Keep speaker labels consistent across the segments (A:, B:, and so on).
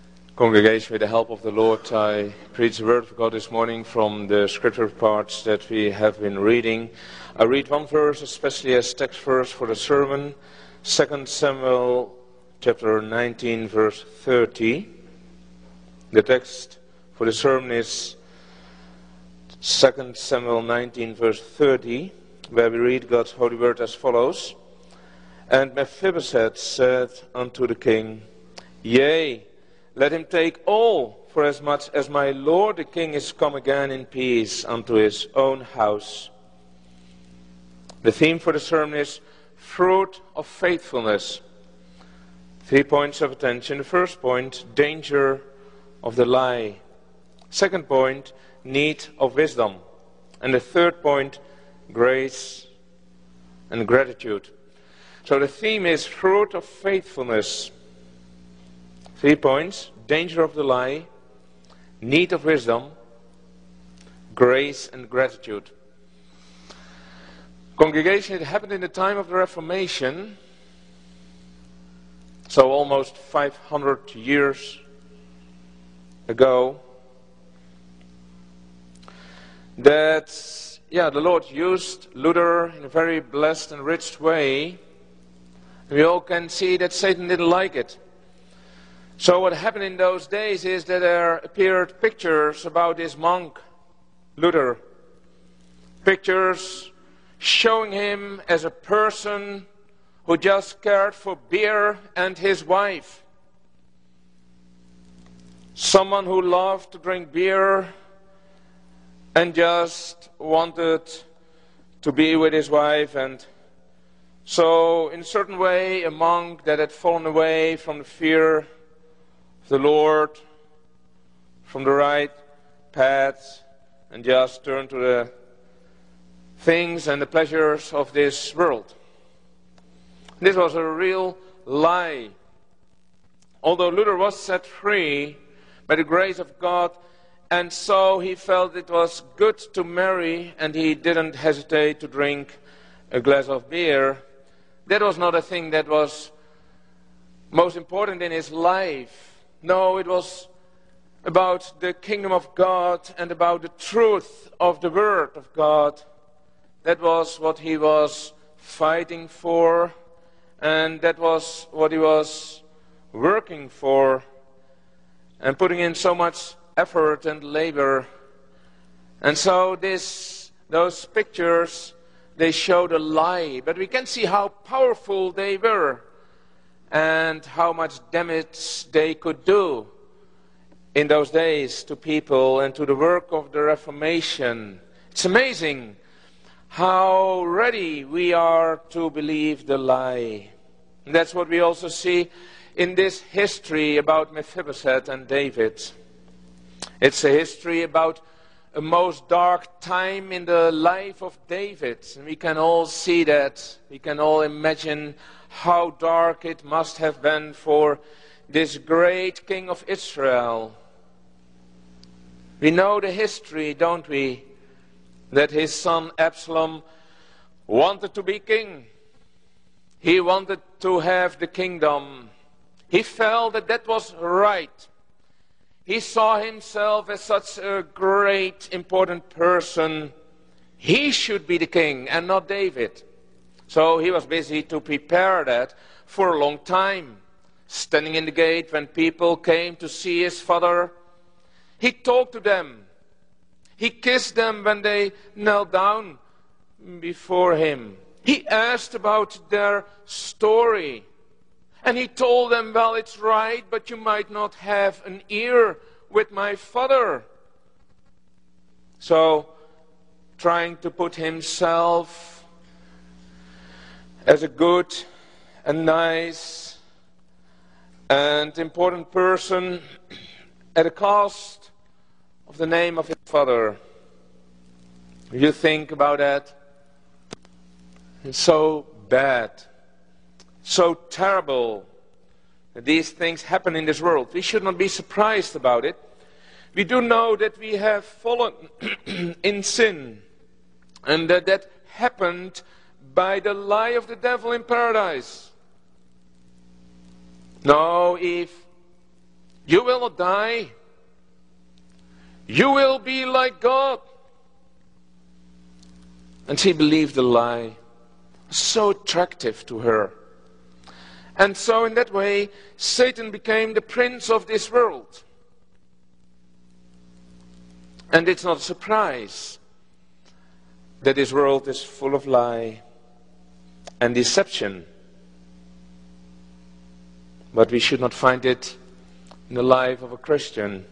A: Congregation, with the help of the Lord, I preach the Word of God this morning from the scripture parts that we have been reading. I read one verse, especially as text verse for the sermon, 2 Samuel chapter 19, verse 30. The text for the sermon is 2 Samuel 19, verse 30, where we read God's holy word as follows. And Mephibosheth said unto the king, Yea, let him take all, for as much as my lord the king is come again in peace unto his own house. The theme for the sermon is fruit of faithfulness. 3 points of attention. The first point, danger of the lie. Second point, need of wisdom. And the third point, grace and gratitude. So the theme is fruit of faithfulness. 3 points, danger of the lie, need of wisdom, grace and gratitude. Congregation, it happened in the time of the Reformation, so almost 500 years ago, that the Lord used Luther in a very blessed and rich way. We all can see that Satan didn't like it. So what happened in those days is that there appeared pictures about this monk, Luther. Pictures showing him as a person who just cared for beer and his wife. Someone who loved to drink beer and just wanted to be with his wife. And so in a certain way, a monk that had fallen away from the fear the Lord, from the right path, and just turn to the things and the pleasures of this world. This was a real lie. Although Luther was set free by the grace of God, and so he felt it was good to marry, and he didn't hesitate to drink a glass of beer. That was not a thing that was most important in his life. No, it was about the kingdom of God and about the truth of the word of God. That was what he was fighting for, and that was what he was working for, and putting in so much effort and labor. And so those pictures, they showed a lie, but we can see how powerful they were and how much damage they could do in those days to people and to the work of the Reformation. It's amazing how ready we are to believe the lie. And that's what we also see in this history about Mephibosheth and David. It's a history about a most dark time in the life of David. And we can all see that. We can all imagine how dark it must have been for this great king of Israel. We know the history, don't we? That his son Absalom wanted to be king. He wanted to have the kingdom. He felt that that was right. He saw himself as such a great, important person. He should be the king and not David. So he was busy to prepare that for a long time. Standing in the gate when people came to see his father, he talked to them. He kissed them when they knelt down before him. He asked about their story. And he told them, well, it's right, but you might not have an ear with my father. So, trying to put himself as a good and nice and important person at a cost of the name of his father. If you think about that, it's so bad, so terrible that these things happen in this world. We should not be surprised about it. We do know that we have fallen in sin, and that happened by the lie of the devil in paradise. No, Eve, You will not die. You will be like God. And she believed the lie. So attractive to her. And so in that way, Satan became the prince of this world. And it's not a surprise that this world is full of lie and deception. But we should not find it in the life of a Christian.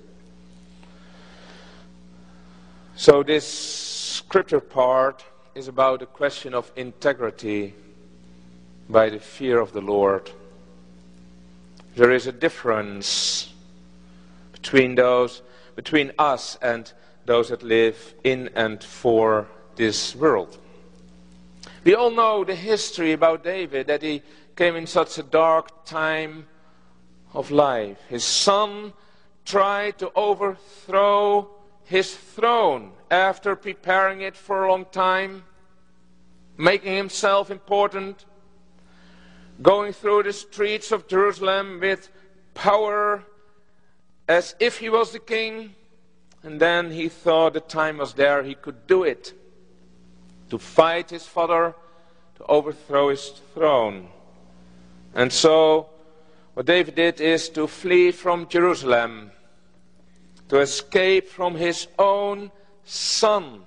A: So this scripture part is about the question of integrity by the fear of the Lord. There is a difference between us and those that live in and for this world. We all know the history about David, that he came in such a dark time of life. His son tried to overthrow his throne after preparing it for a long time, making himself important, going through the streets of Jerusalem with power as if he was the king. And then he thought the time was there, he could do it, to fight his father, to overthrow his throne. And so what David did is to flee from Jerusalem, to escape from his own son.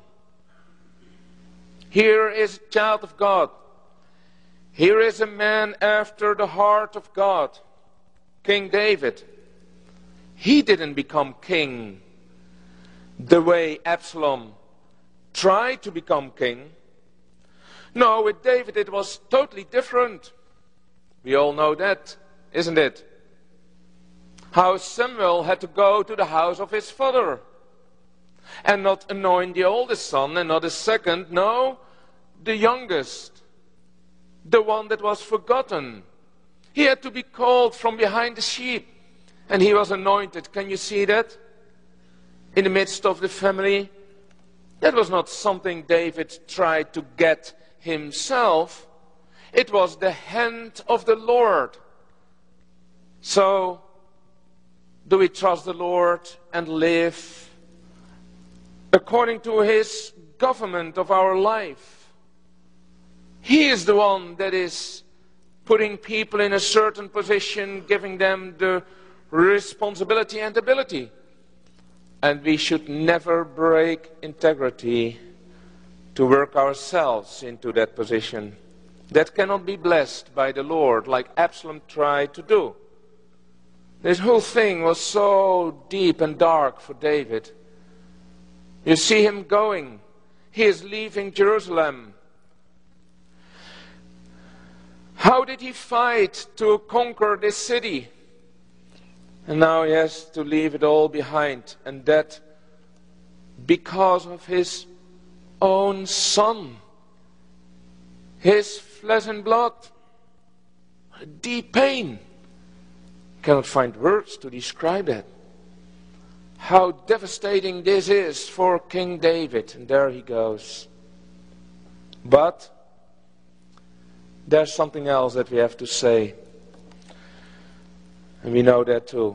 A: Here is a child of God. Here is a man after the heart of God, King David. He didn't become king the way Absalom tried to become king. No, with David it was totally different. We all know that, isn't it? How Samuel had to go to the house of his father and not anoint the oldest son and not the second, no, the youngest, the one that was forgotten. He had to be called from behind the sheep and he was anointed. Can you see that? In the midst of the family. That was not something David tried to get himself. It was the hand of the Lord. So, do we trust the Lord and live according to His government of our life? He is the one that is putting people in a certain position, giving them the responsibility and ability. And we should never break integrity to work ourselves into that position. That cannot be blessed by the Lord like Absalom tried to do. This whole thing was so deep and dark for David. You see him going. He is leaving Jerusalem. How did he fight to conquer this city? And now he has to leave it all behind. And that because of his own son. His flesh and blood. A deep pain. Cannot find words to describe that. How devastating this is for King David. And there he goes. But there's something else that we have to say. And we know that too.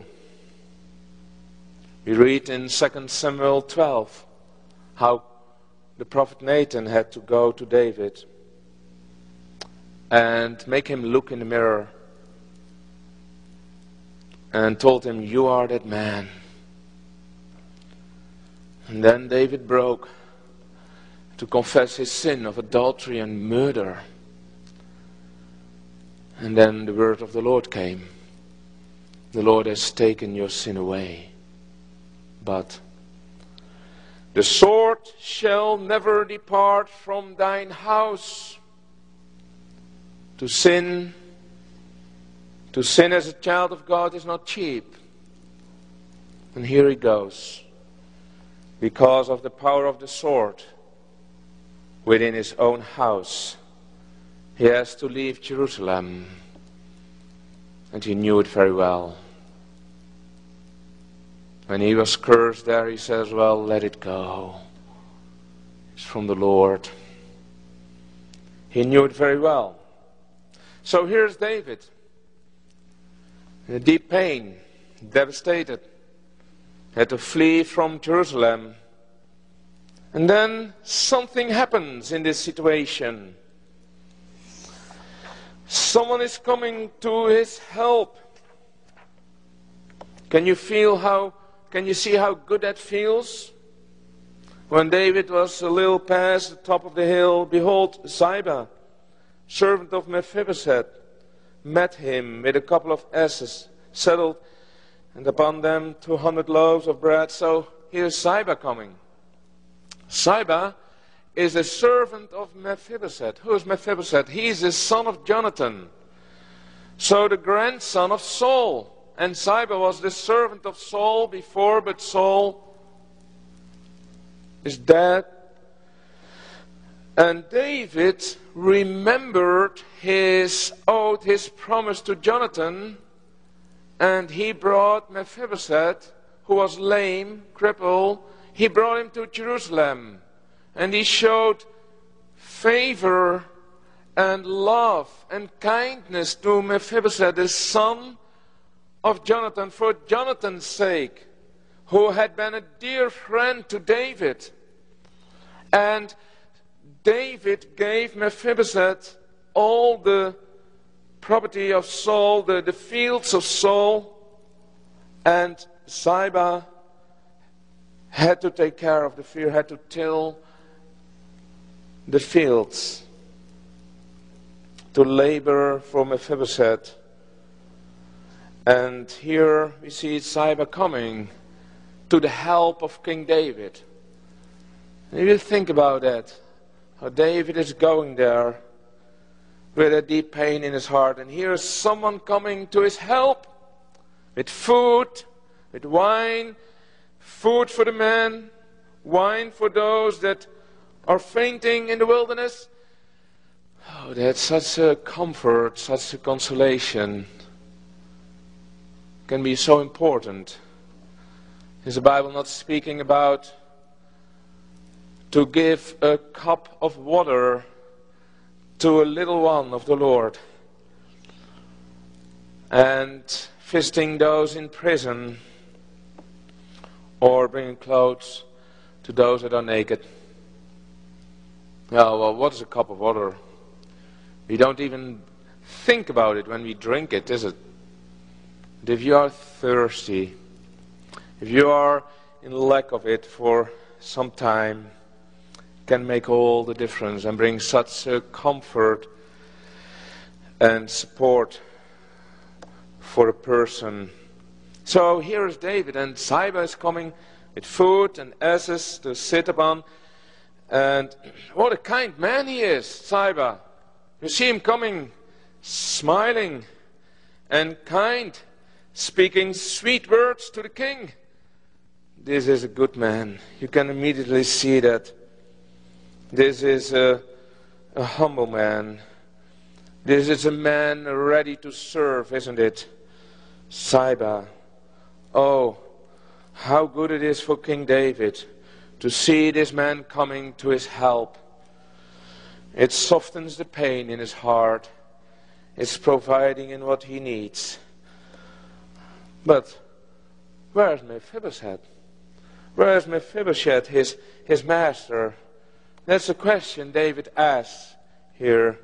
A: We read in 2 Samuel 12 how the prophet Nathan had to go to David and make him look in the mirror and told him, "You are that man." And then David broke to confess his sin of adultery and murder. And then the word of the Lord came. The Lord has taken your sin away. But the sword shall never depart from thine house. To sin as a child of God is not cheap. And here he goes. Because of the power of the sword within his own house, he has to leave Jerusalem. And he knew it very well. When he was cursed there, he says, "Well, let it go. It's from the Lord." He knew it very well. So here's David. In a deep pain. devastated, had to flee from Jerusalem. And then something happens in this situation. Someone is coming to his help. Can you see how good that feels? When David was a little past the top of the hill, behold, Ziba, servant of Mephibosheth, met him with a couple of asses saddled, and upon them 200 loaves of bread. So here's Ziba coming. Ziba is a servant of Mephibosheth. Who is Mephibosheth? He is the son of Jonathan, so the grandson of Saul. And Ziba was the servant of Saul before, but Saul is dead. And David remembered his oath, his promise to Jonathan, and he brought Mephibosheth, who was lame, crippled, he brought him to Jerusalem. And he showed favor and love and kindness to Mephibosheth, the son of Jonathan, for Jonathan's sake, who had been a dear friend to David. And David gave Mephibosheth all the property of Saul, the fields of Saul, and Ziba had to take care of the field, had to till the fields, to labor for Mephibosheth. And here we see Ziba coming to the help of King David. And you think about that, how David is going there with a deep pain in his heart. And here is someone coming to his help with food, with wine, food for the men, wine for those that are fainting in the wilderness. Oh, that's such a comfort, such a consolation. Can be so important. Is the Bible not speaking about to give a cup of water to a little one of the Lord, and visiting those in prison, or bringing clothes to those that are naked? Oh, well, what is a cup of water? We don't even think about it when we drink it, is it? But if you are thirsty, if you are in lack of it for some time, it can make all the difference and bring such a comfort and support for a person. So here is David, and Ziba is coming with food and asses to sit upon. And what a kind man he is, Ziba. You see him coming, smiling and kind, speaking sweet words to the king. This is a good man. You can immediately see that. This is a humble man. This is a man ready to serve, isn't it? Ziba. Oh, how good it is for King David to see this man coming to his help. It softens the pain in his heart. It's providing in what he needs. But where is Mephibosheth? Where is Mephibosheth, his master? That's the question David asks here.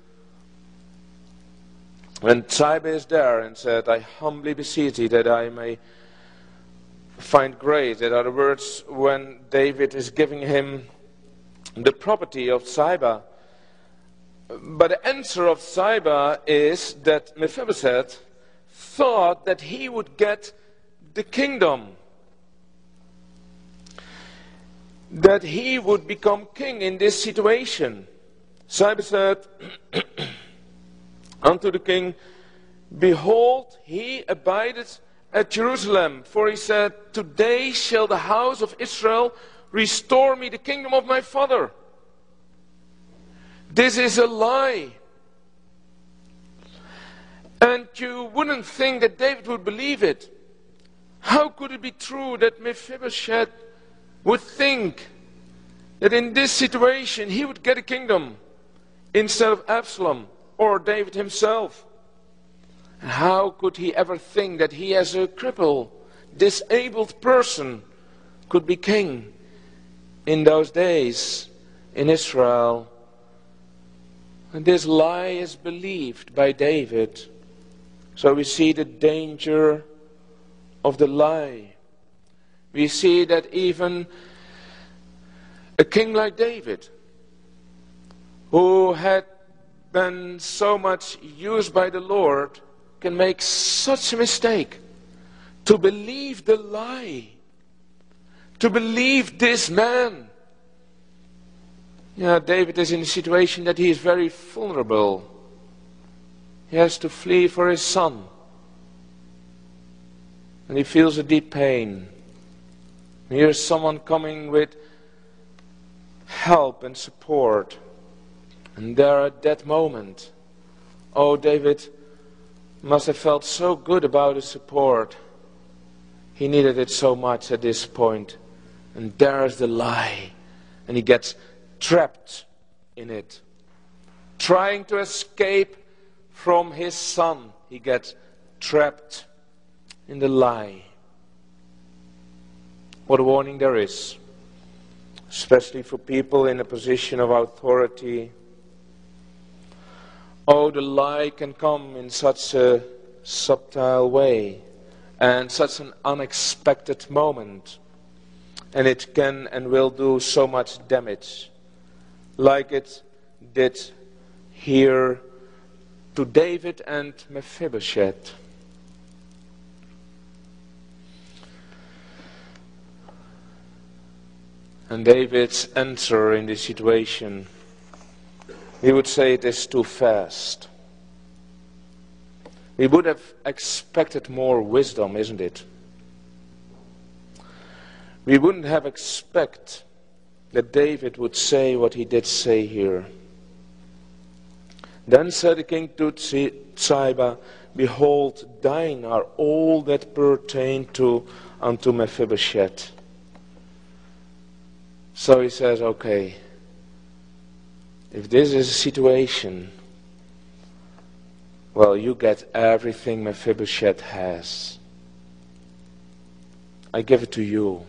A: When Ziba is there and said, I humbly beseech thee that I may find grace. That are the words when David is giving him the property of Ziba. But the answer of Ziba is that Mephibosheth thought that he would get the kingdom, that he would become king in this situation. Ziba said unto the king, behold, he abideth at Jerusalem. For he said, today shall the house of Israel restore me the kingdom of my father. This is a lie. And you wouldn't think that David would believe it. How could it be true that Mephibosheth would think that in this situation he would get a kingdom instead of Absalom or David himself? And how could he ever think that he, as a cripple, disabled person, could be king in those days in Israel? And this lie is believed by David. So we see the danger of the lie. We see that even a king like David, who had been so much used by the Lord, can make such a mistake to believe the lie, to believe this man. Yeah, David is in a situation that he is very vulnerable. He has to flee for his son. And he feels a deep pain. Here's someone coming with help and support. And there at that moment, oh, David must have felt so good about his support. He needed it so much at this point. And there's the lie. And he gets trapped in it. Trying to escape from his son, he gets trapped in the lie. What a warning there is, especially for people in a position of authority. Oh, the lie can come in such a subtle way and such an unexpected moment. And it can and will do so much damage, like it did here to David and Mephibosheth. And David's answer in this situation, he would say it is too fast. We would have expected more wisdom, isn't it? We wouldn't have expected that David would say what he did say here. Then said the king to Ziba, behold, thine are all that pertain unto Mephibosheth. So he says, okay, if this is a situation, well, you get everything Mephibosheth has. I give it to you.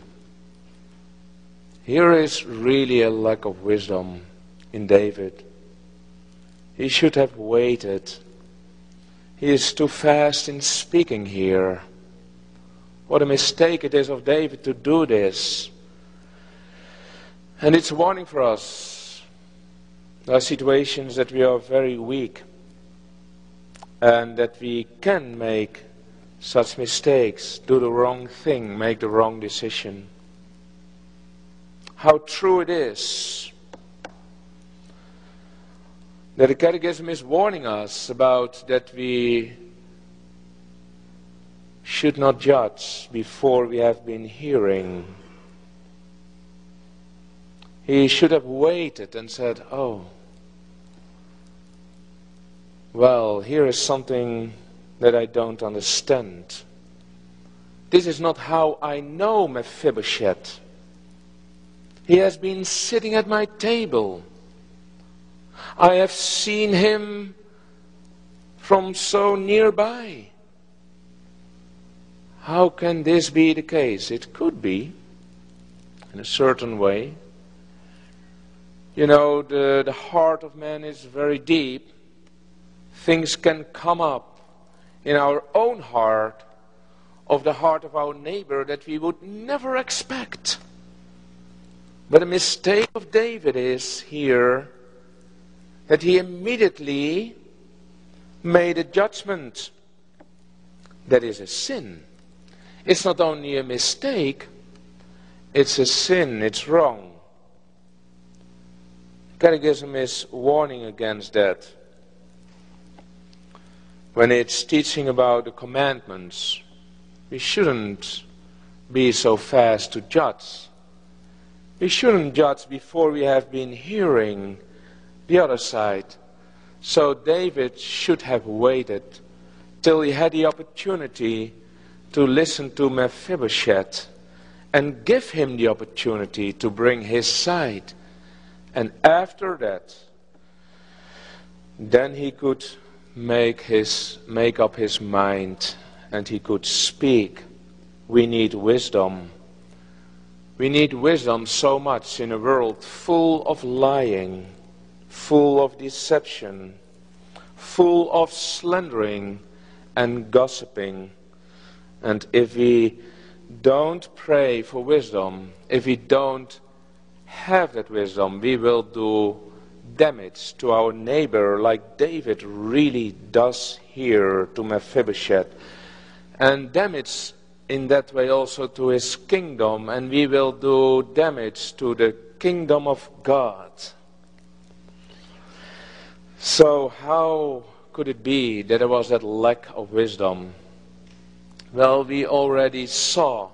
A: Here is really a lack of wisdom in David. He should have waited. He is too fast in speaking here. What a mistake it is of David to do this. And it's a warning for us. There are situations that we are very weak and that we can make such mistakes, do the wrong thing, make the wrong decision. How true it is that the Catechism is warning us about that we should not judge before we have been hearing. He should have waited and said, oh, well, here is something that I don't understand. This is not how I know Mephibosheth. He has been sitting at my table. I have seen him from so nearby. How can this be the case? It could be, in a certain way. You know, the heart of man is very deep. Things can come up in our own heart, of the heart of our neighbor, that we would never expect. But the mistake of David is here that he immediately made a judgment that is a sin. It's not only a mistake, it's a sin, it's wrong. Catechism is warning against that. When it's teaching about the commandments, we shouldn't be so fast to judge. We shouldn't judge before we have been hearing the other side. So David should have waited till he had the opportunity to listen to Mephibosheth and give him the opportunity to bring his side. And after that, then he could make up his mind and he could speak. We need wisdom. We need wisdom so much in a world full of lying, full of deception, full of slandering and gossiping. And if we don't pray for wisdom, if we don't have that wisdom, we will do damage to our neighbor like David really does here to Mephibosheth, and damage in that way also to his kingdom, and we will do damage to the kingdom of God. So how could it be that there was that lack of wisdom? Well, we already saw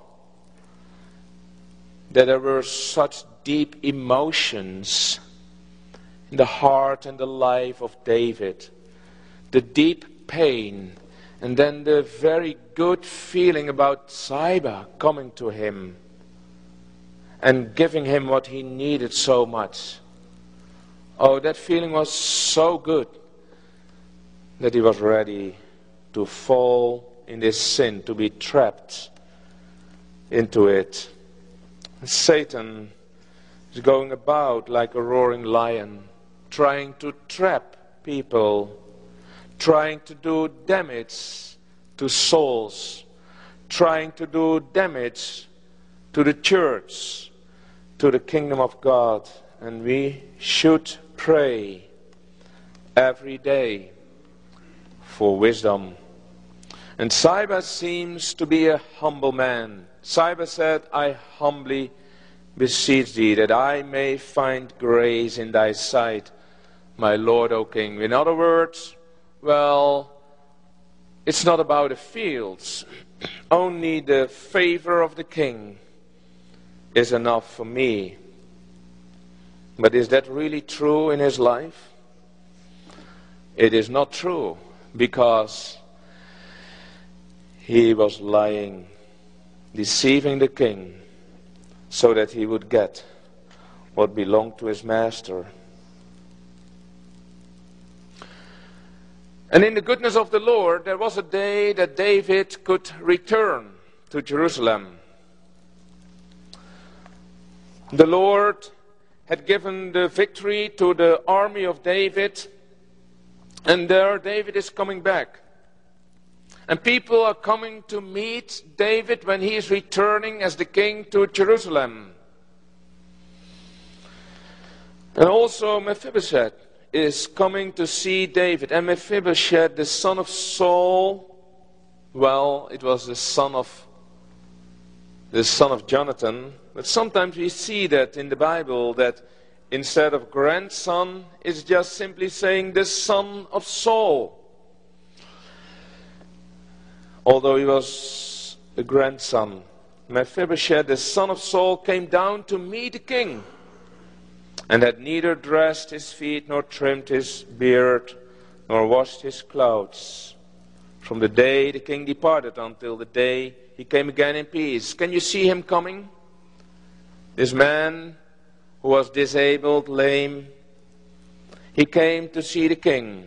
A: that there were such deep emotions in the heart and the life of David. The deep pain, and then the very good feeling about Ziba coming to him and giving him what he needed so much. Oh, that feeling was so good that he was ready to fall in this sin, to be trapped into it. Satan is going about like a roaring lion, trying to trap people, trying to do damage to souls, trying to do damage to the church, to the kingdom of God. And we should pray every day for wisdom. And Ziba seems to be a humble man. Ziba said, I humbly beseech thee that I may find grace in thy sight, my Lord, O King. In other words, well, it's not about the fields. Only the favor of the king is enough for me. But is that really true in his life? It is not true, because he was lying, deceiving the king, so that he would get what belonged to his master. And in the goodness of the Lord, there was a day that David could return to Jerusalem. The Lord had given the victory to the army of David, and there David is coming back. And people are coming to meet David when he is returning as the king to Jerusalem. And also Mephibosheth is coming to see David. And Mephibosheth, the son of Saul, well, it was the son of Jonathan. But sometimes we see that in the Bible, that instead of grandson, it's just simply saying the son of Saul. Although he was the grandson. Mephibosheth, the son of Saul, came down to meet the king, and had neither dressed his feet, nor trimmed his beard, nor washed his clothes, from the day the king departed until the day he came again in peace. Can you see him coming? This man who was disabled, lame, he came to see the king.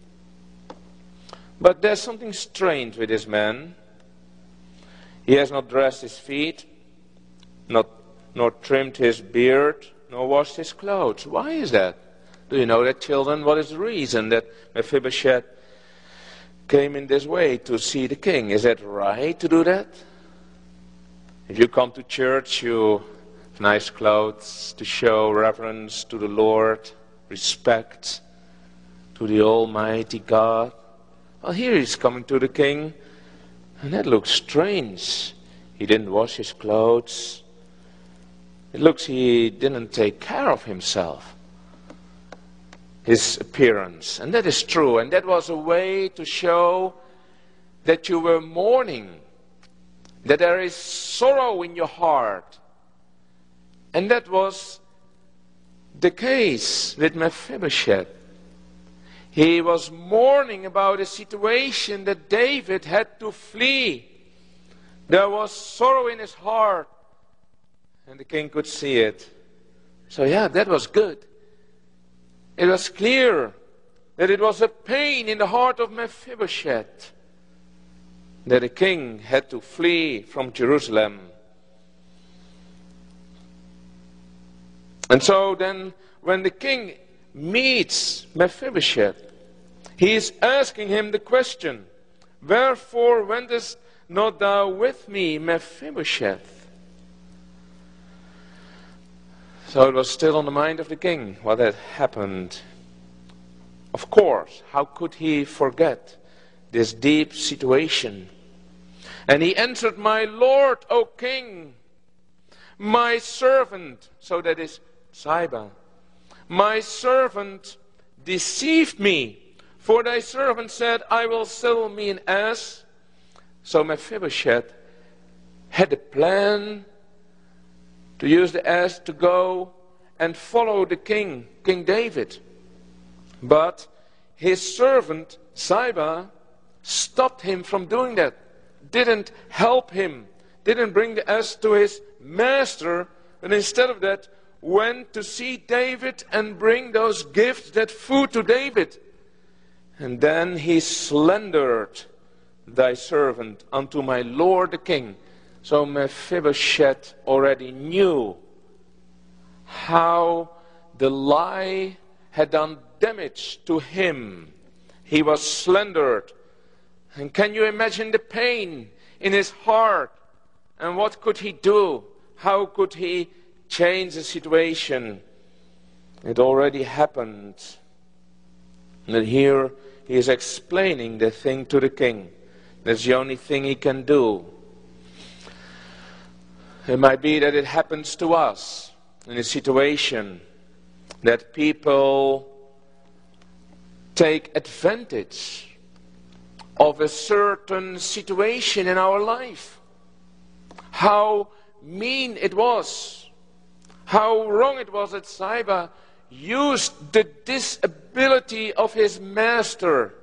A: But there's something strange with this man. He has not dressed his feet, nor trimmed his beard, nor washed his clothes. Why is that? Do you know that, children? What is the reason that Mephibosheth came in this way to see the king? Is that right to do that? If you come to church, you have nice clothes to show reverence to the Lord, respect to the Almighty God. Well, here he's coming to the king, and that looks strange. He didn't wash his clothes. It looks he didn't take care of himself, his appearance. And that is true. And that was a way to show that you were mourning, that there is sorrow in your heart. And that was the case with Mephibosheth. He was mourning about a situation that David had to flee. There was sorrow in his heart, and the king could see it. So yeah, that was good. It was clear that it was a pain in the heart of Mephibosheth that the king had to flee from Jerusalem. And so then, when the king meets Mephibosheth, he is asking him the question, "Wherefore wentest not thou with me, Mephibosheth?" So it was still on the mind of the king what had happened. Of course, how could he forget this deep situation? And he answered, "My lord, O king, my servant," so that is Ziba, "my servant deceived me, for thy servant said, I will saddle me an ass." So Mephibosheth had a plan to use the ass to go and follow the king, King David. But his servant Ziba stopped him from doing that, didn't help him, didn't bring the ass to his master, and instead of that went to see David and bring those gifts, that food to David. And then he slandered thy servant unto my lord the king. So Mephibosheth already knew how the lie had done damage to him. He was slandered. And can you imagine the pain in his heart? And what could he do? How could he change the situation? It already happened. And here he is explaining the thing to the king. That's the only thing he can do. It might be that it happens to us in a situation that people take advantage of a certain situation in our life. How mean it was, how wrong it was that Ziba used the disability of his master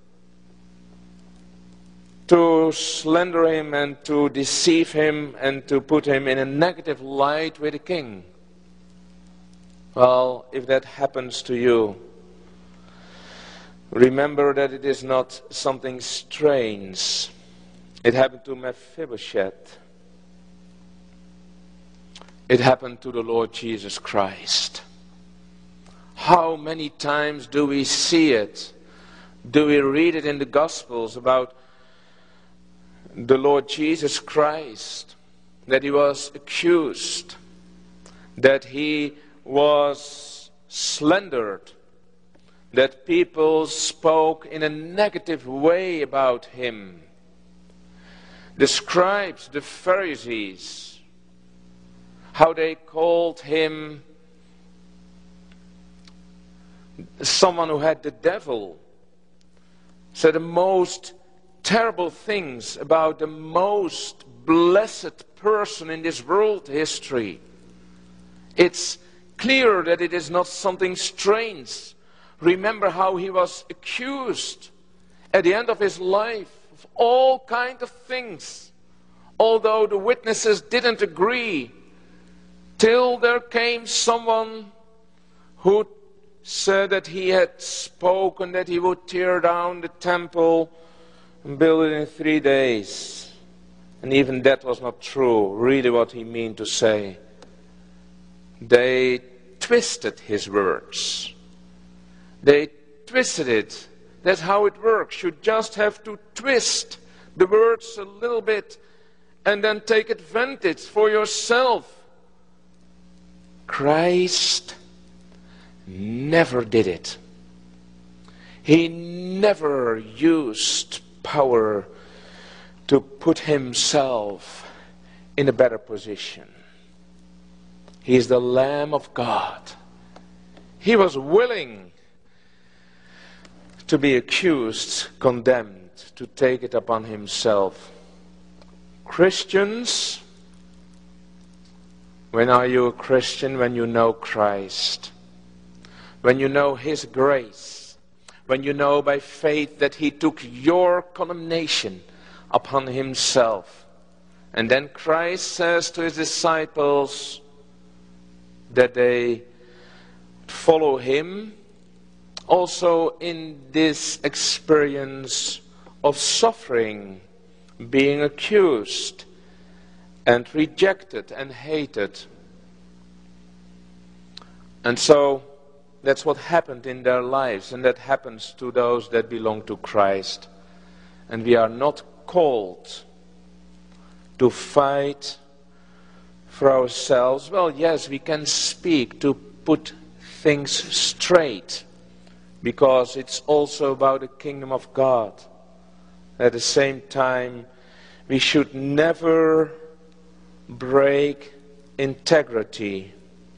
A: to slander him and to deceive him and to put him in a negative light with the king. Well, if that happens to you, remember that it is not something strange. It happened to Mephibosheth. It happened to the Lord Jesus Christ. How many times do we see it? Do we read it in the Gospels about the Lord Jesus Christ, that he was accused, that he was slandered, that people spoke in a negative way about him. The scribes, the Pharisees, how they called him someone who had the devil, said the most terrible things about the most blessed person in this world history. It's clear that it is not something strange. Remember how he was accused at the end of his life of all kinds of things, although the witnesses didn't agree, till there came someone who said that he had spoken that he would tear down the temple and build it in 3 days. And even that was not true, really what he meant to say. They twisted his words. They twisted it. That's how it works. You just have to twist the words a little bit and then take advantage for yourself. Christ never did it. He never used power to put himself in a better position. He is the Lamb of God. He was willing to be accused, condemned, to take it upon himself. Christians, when are you a Christian? When you know Christ. When you know his grace. When you know by faith that he took your condemnation upon himself. And then Christ says to his disciples that they follow him also in this experience of suffering, being accused and rejected and hated. And so that's what happened in their lives, and that happens to those that belong to Christ. And we are not called to fight for ourselves. Well, yes, we can speak to put things straight, because it's also about the kingdom of God. At the same time, we should never break integrity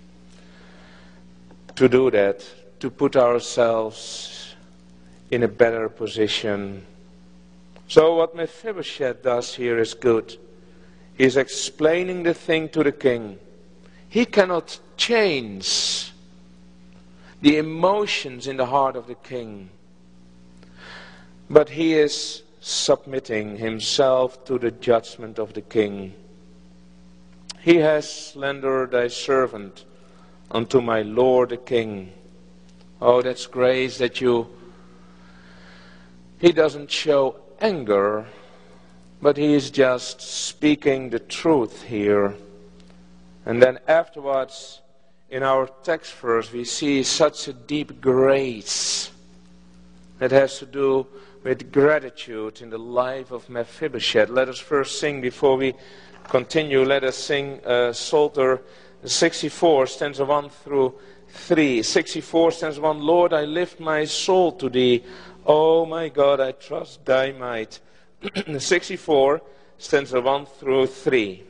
A: to do that, to put ourselves in a better position. So what Mephibosheth does here is good. He is explaining the thing to the king. He cannot change the emotions in the heart of the king, but he is submitting himself to the judgment of the king. He has slandered thy servant unto my lord the king. Oh, that's grace that he doesn't show anger, but he is just speaking the truth here. And then afterwards, in our text verse, we see such a deep grace that has to do with gratitude in the life of Mephibosheth. Let us first sing before we continue. Let us sing Psalter 64, stanza 1 through 3. 64, stanza 1. Lord, I lift my soul to thee. O my God, I trust thy might. 64, stanza 1 through 3.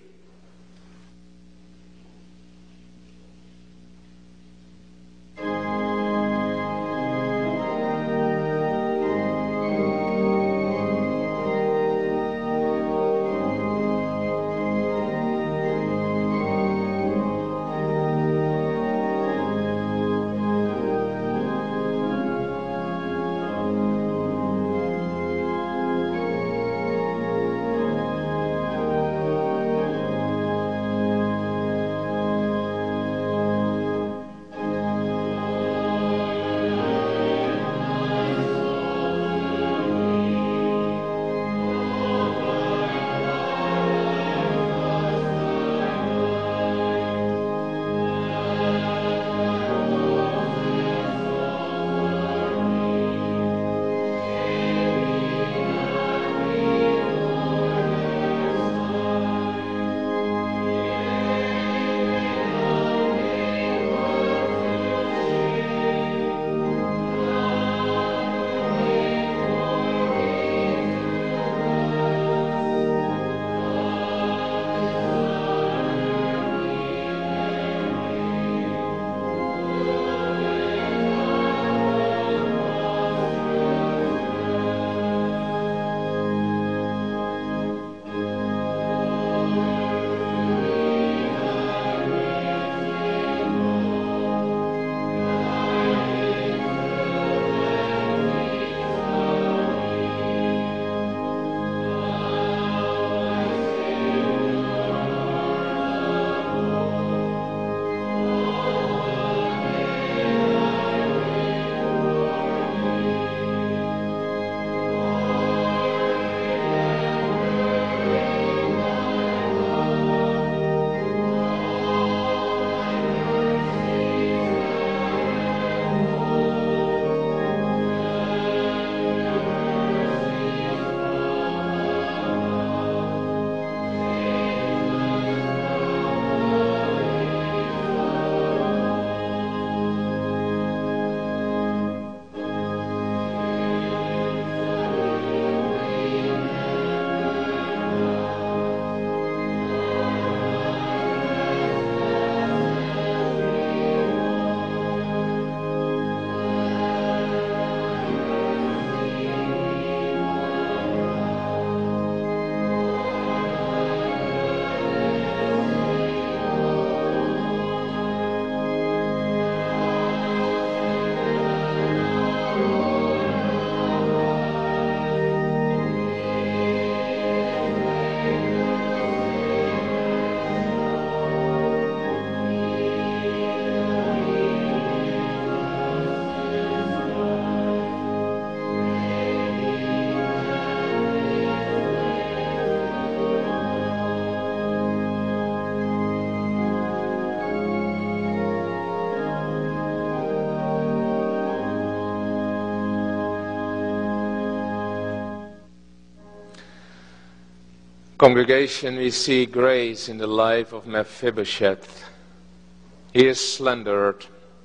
A: Congregation, we see grace in the life of Mephibosheth. He is slandered.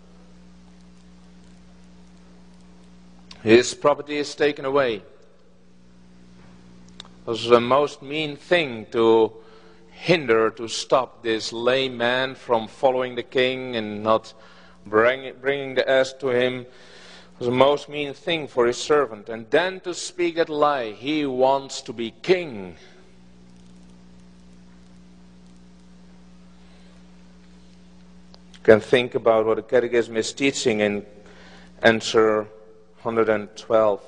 A: His property is taken away. It was the most mean thing to to stop this lame man from following the king and not bringing the ass to him. It was the most mean thing for his servant. And then to speak that lie, he wants to be king. You can think about what the Catechism is teaching in answer 112.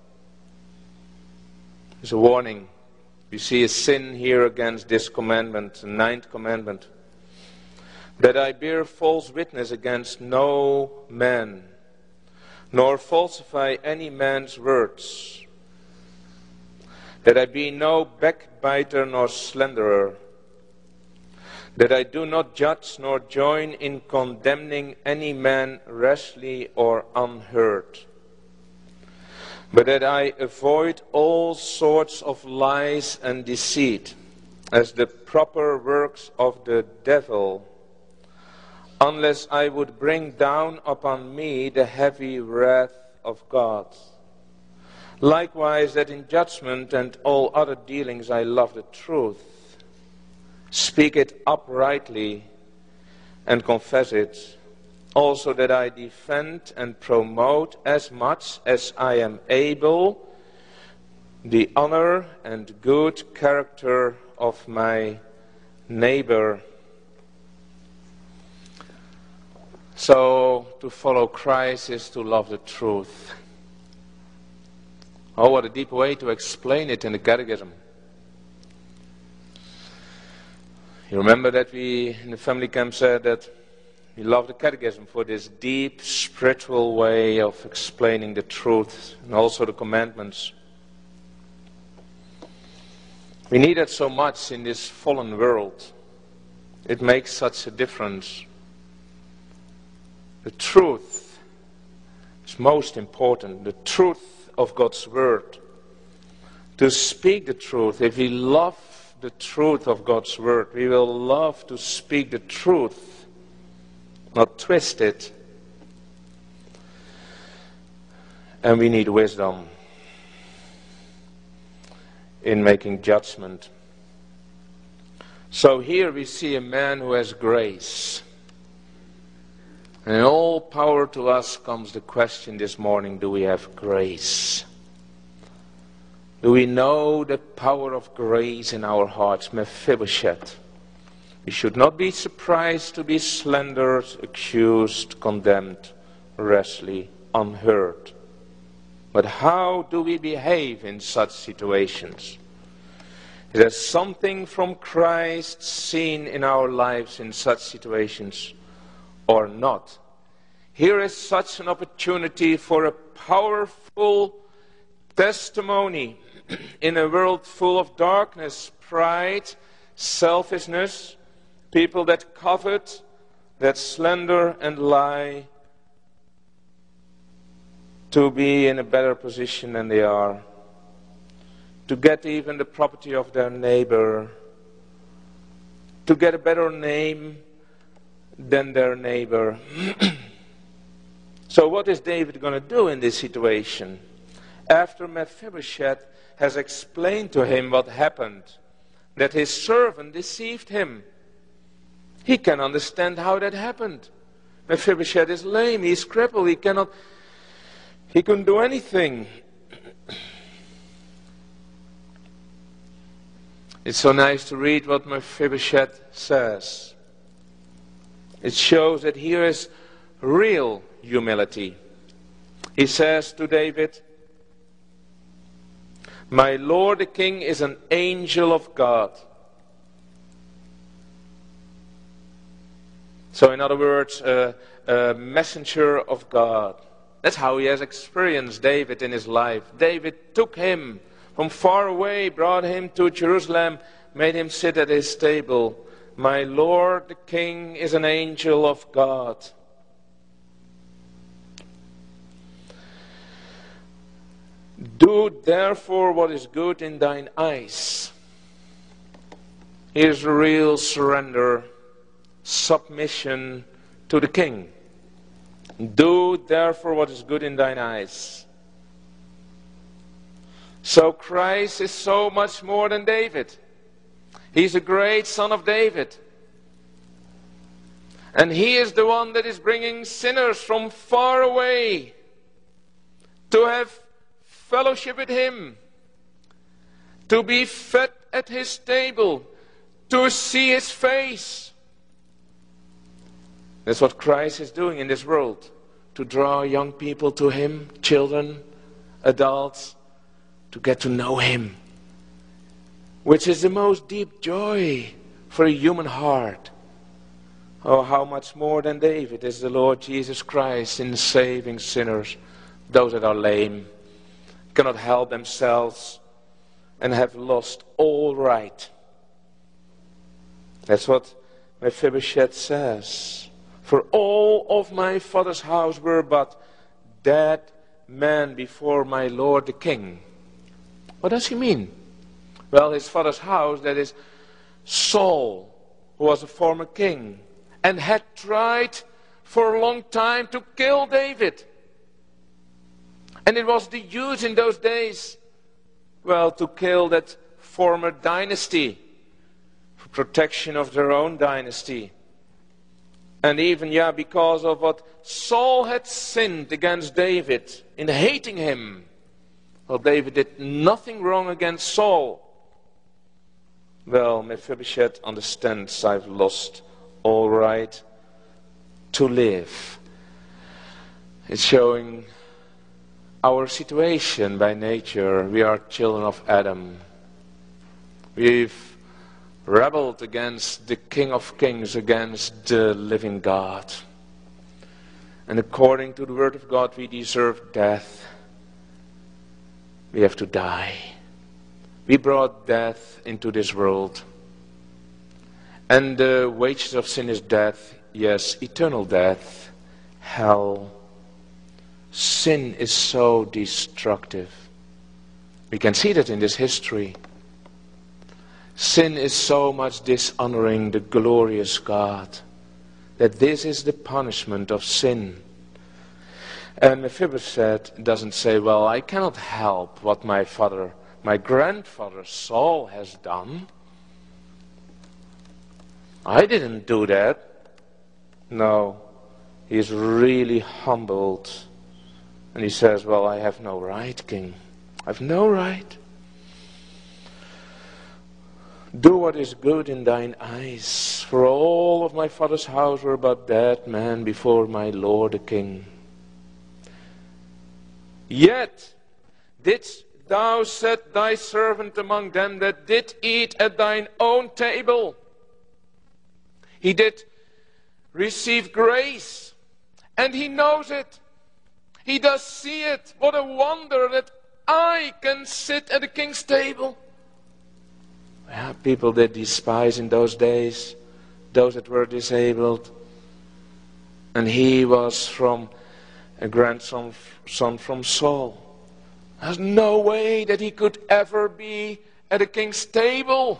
A: There's a warning. We see a sin here against this commandment, the 9th commandment. That I bear false witness against no man, nor falsify any man's words. That I be no backbiter nor slanderer. That I do not judge nor join in condemning any man rashly or unheard. But that I avoid all sorts of lies and deceit, as the proper works of the devil, unless I would bring down upon me the heavy wrath of God. Likewise, that in judgment and all other dealings I love the truth, speak it uprightly, and confess it. Also that I defend and promote as much as I am able the honor and good character of my neighbor. So, to follow Christ is to love the truth. Oh, what a deep way to explain it in the Catechism. You remember that we in the family camp said that we love the Catechism for this deep spiritual way of explaining the truth and also the commandments. We need it so much in this fallen world. It makes such a difference. The truth is most important. The truth of God's Word. To speak the truth. If we love the truth of God's Word, we will love to speak the truth. Not twist it. And we need wisdom in making judgment. So here we see a man who has grace. And in all power to us comes the question this morning, do we have grace? Do we know the power of grace in our hearts? Mephibosheth. We should not be surprised to be slandered, accused, condemned, rashly, unheard. But how do we behave in such situations? Is there something from Christ seen in our lives in such situations or not? Here is such an opportunity for a powerful testimony in a world full of darkness, pride, selfishness, people that covet, that slander and lie, to be in a better position than they are, to get even the property of their neighbor, to get a better name than their neighbor. So what is David going to do in this situation? After Mephibosheth has explained to him what happened, that his servant deceived him. He can understand how that happened. Mephibosheth is lame, he's crippled, he couldn't do anything. It's so nice to read what Mephibosheth says. It shows that here is real humility. He says to David, "My Lord the King is an angel of God." So in other words, a messenger of God. That's how he has experienced David in his life. David took him from far away, brought him to Jerusalem, made him sit at his table. My Lord the King is an angel of God. Do therefore what is good in thine eyes. Here's real surrender, submission to the King. Do therefore what is good in thine eyes. So Christ is so much more than David. He's a great son of David. And he is the one that is bringing sinners from far away to have fellowship with him, to be fed at his table, to see his face. That's what Christ is doing in this world, to draw young people to him, children, adults, to get to know him, which is the most deep joy for a human heart. Oh, how much more than David is the Lord Jesus Christ in saving sinners, those that are lame, cannot help themselves, and have lost all right. That's what Mephibosheth says. For all of my father's house were but dead men before my lord the king. What does he mean? Well, his father's house, that is Saul, who was a former king, and had tried for a long time to kill David. And it was the use in those days, well, to kill that former dynasty, for protection of their own dynasty. And even, because of what Saul had sinned against David in hating him. Well, David did nothing wrong against Saul. Well, Mephibosheth understands, I've lost all right to live. It's showing our situation by nature. We are children of Adam. We've rebelled against the King of Kings, against the living God. And according to the Word of God, we deserve death. We have to die. We brought death into this world. And the wages of sin is death. Yes, eternal death. Hell. Sin is so destructive. We can see that in this history. Sin is so much dishonoring the glorious God that this is the punishment of sin. And Mephibosheth doesn't say, well, I cannot help what my grandfather Saul has done. I didn't do that. No, he's really humbled. And he says, well, I have no right, King. I have no right. Do what is good in thine eyes. For all of my father's house were but dead men before my Lord the King. Yet didst thou set thy servant among them that did eat at thine own table. He did receive grace, and he knows it. He does see it. What a wonder that I can sit at the king's table. Yeah, people that despise in those days, those that were disabled. And he was from a grandson from Saul. There's no way that he could ever be at a king's table.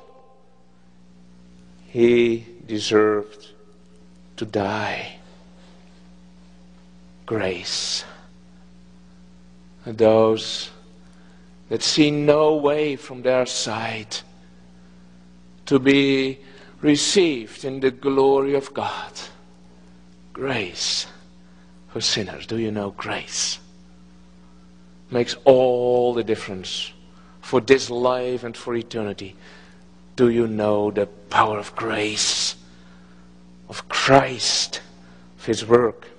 A: He deserved to die. Grace. And those that see no way from their side to be received in the glory of God. Grace for sinners. Do you know grace? Makes all the difference for this life and for eternity. Do you know the power of grace, of Christ, of His work?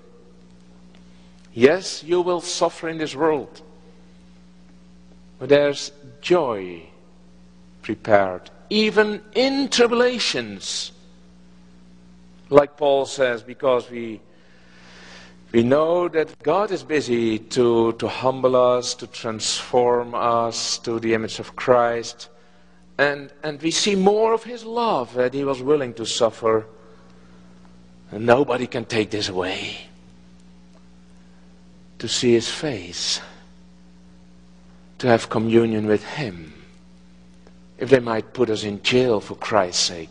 A: Yes, you will suffer in this world, but there's joy prepared, even in tribulations. Like Paul says, because we know that God is busy to humble us, to transform us to the image of Christ. And we see more of His love, that He was willing to suffer. And nobody can take this away. To see His face, to have communion with Him, if they might put us in jail for Christ's sake,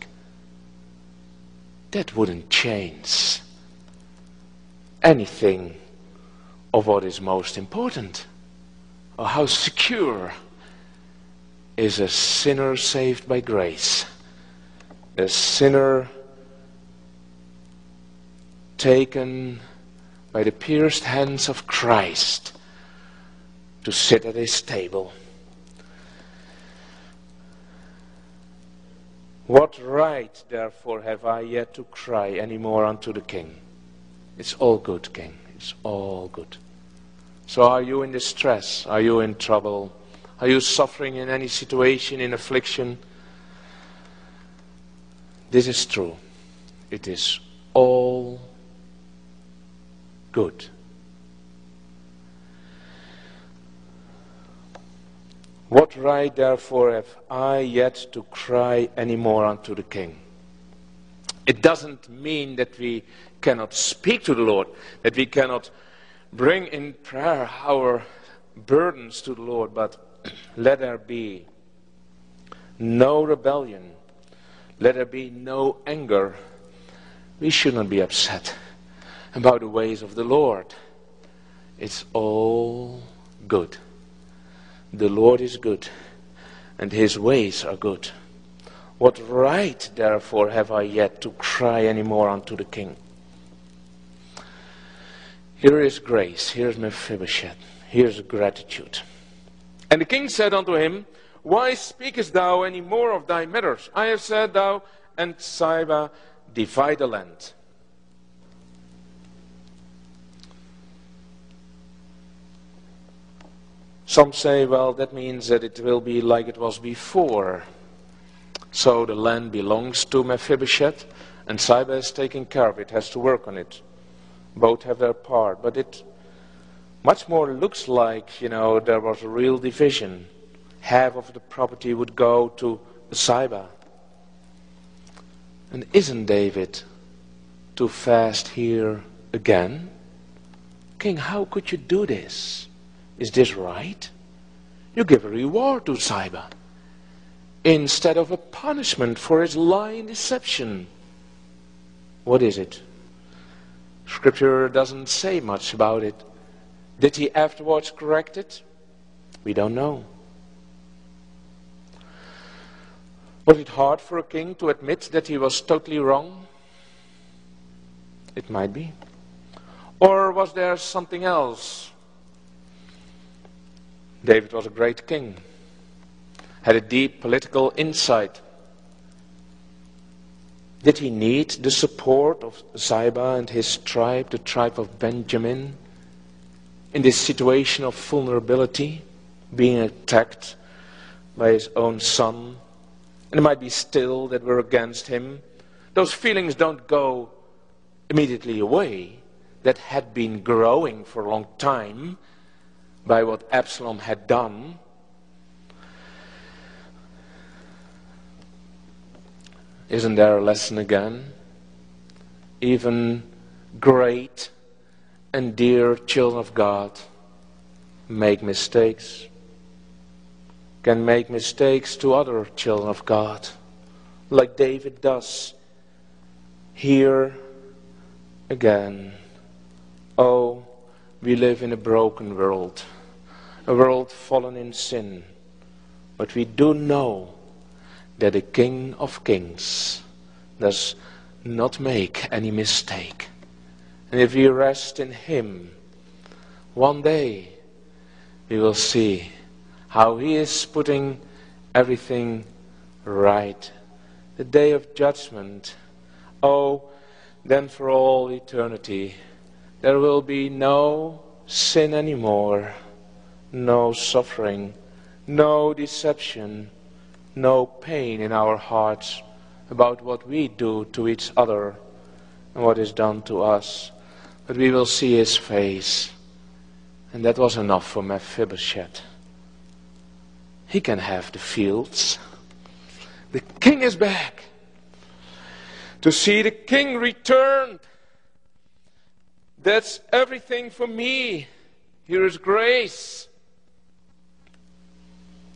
A: that wouldn't change anything of what is most important, or how secure is a sinner saved by grace, a sinner taken by the pierced hands of Christ to sit at his table. What right, therefore, have I yet to cry any more unto the King? It's all good, King. It's all good. So are you in distress? Are you in trouble? Are you suffering in any situation, in affliction? This is true. It is all good. What right, therefore, have I yet to cry any more unto the King? It doesn't mean that we cannot speak to the Lord, that we cannot bring in prayer our burdens to the Lord, but let there be no rebellion, let there be no anger. We should not be upset about the ways of the Lord. It's all good. The Lord is good, and his ways are good. What right, therefore, have I yet to cry any more unto the King? Here is grace, here is Mephibosheth, here is gratitude. And the king said unto him, Why speakest thou any more of thy matters? I have said, thou and Ziba divide the land. Some say, well, that means that it will be like it was before. So the land belongs to Mephibosheth, and Ziba is taking care of it, has to work on it. Both have their part, but it much more looks like, there was a real division. Half of the property would go to Ziba. And isn't David too fast here again? King, how could you do this? Is this right? You give a reward to Ziba instead of a punishment for his lie and deception. What is it? Scripture doesn't say much about it. Did he afterwards correct it? We don't know. Was it hard for a king to admit that he was totally wrong? It might be. Or was there something else? David was a great king, had a deep political insight. Did he need the support of Ziba and his tribe, the tribe of Benjamin, in this situation of vulnerability, being attacked by his own son? And it might be still that we're against him. Those feelings don't go immediately away. That had been growing for a long time by what Absalom had done. Isn't there a lesson again? Even great and dear children of God make mistakes. Can make mistakes to other children of God, like David does here again. Oh, we live in a broken world, a world fallen in sin, but we do know that the King of Kings does not make any mistake. And if we rest in him, one day we will see how he is putting everything right. The day of judgment, oh, then for all eternity, there will be no sin anymore, no suffering, no deception, no pain in our hearts about what we do to each other and what is done to us. But we will see his face. And that was enough for Mephibosheth. He can have the fields. The king is back. To see the king returned. That's everything for me. Here is grace.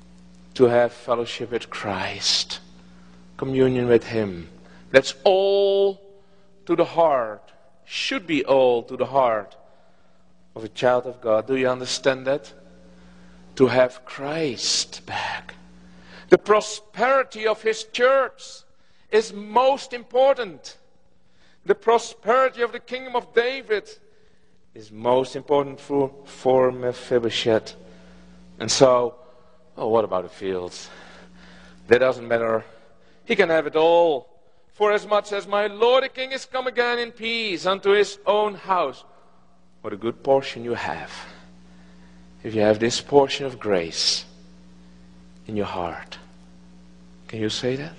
A: to have fellowship with Christ, communion with Him. That's all to the heart, should be all to the heart of a child of God. Do you understand that? To have Christ back. The prosperity of His church is most important. The prosperity of the kingdom of David is most important for Mephibosheth. And so, what about the fields? That doesn't matter. He can have it all. For as much as my Lord the King is come again in peace unto his own house. What a good portion you have. If you have this portion of grace in your heart. Can you say that?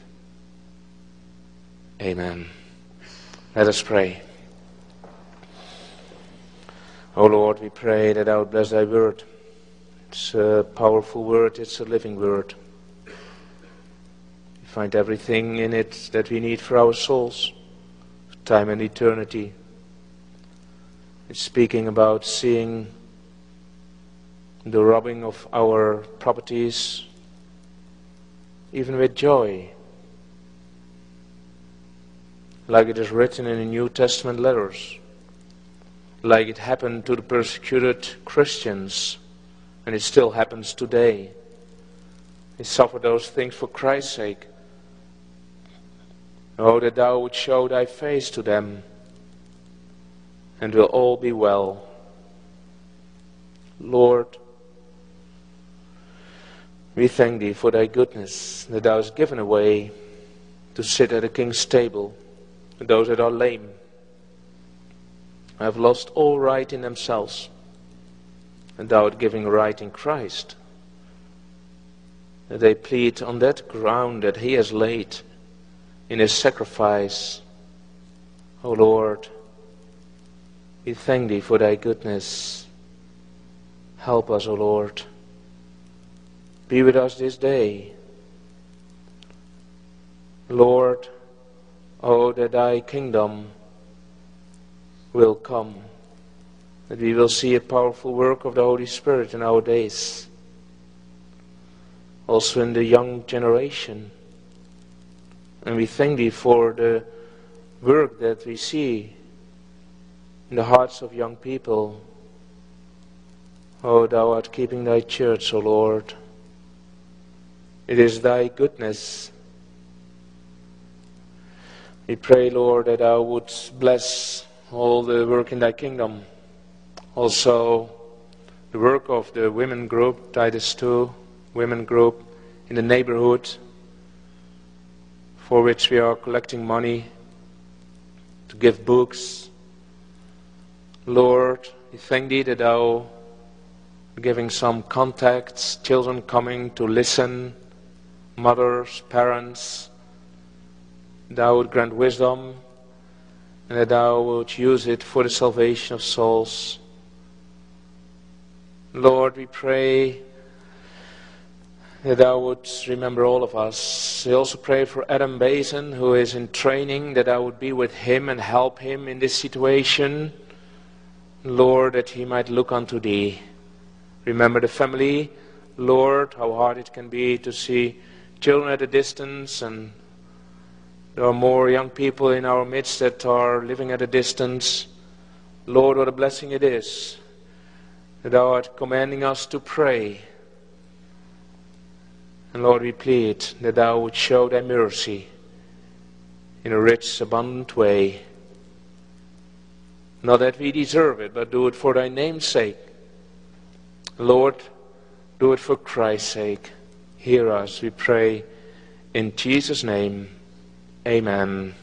A: Amen. Let us pray. O Lord, we pray that thou would bless thy word. It's a powerful word, it's a living word. We find everything in it that we need for our souls, time and eternity. It's speaking about seeing the robbing of our properties, even with joy, like it is written in the New Testament letters, like it happened to the persecuted Christians, and it still happens today. They suffer those things for Christ's sake. Oh, that thou would show thy face to them, and will all be well. Lord, we thank thee for thy goodness, that thou hast given away to sit at a king's table, and those that are lame have lost all right in themselves, and thou art giving right in Christ, that they plead on that ground that he has laid in his sacrifice. O Lord, we thank thee for thy goodness. Help us, O Lord. Be with us this day. Lord, oh, that thy kingdom will come, that we will see a powerful work of the Holy Spirit in our days, also in the young generation. And we thank thee for the work that we see in the hearts of young people. Oh, thou art keeping thy church, O Lord. It is thy goodness. We pray, Lord, that thou would bless all the work in thy kingdom. Also, the work of the women group, Titus 2, women group in the neighborhood, for which we are collecting money to give books. Lord, we thank thee that thou are giving some contacts, children coming to listen, mothers, parents. Thou would grant wisdom, and that thou would use it for the salvation of souls. Lord, we pray that thou would remember all of us. We also pray for Adam Basin, who is in training, that thou would be with him and help him in this situation. Lord, that he might look unto thee. Remember the family, Lord, how hard it can be to see children at a distance, and there are more young people in our midst that are living at a distance. Lord, what a blessing it is that thou art commanding us to pray. And Lord, we plead that thou would show thy mercy in a rich, abundant way. Not that we deserve it, but do it for thy name's sake. Lord, do it for Christ's sake. Hear us, we pray, in Jesus' name. Amen.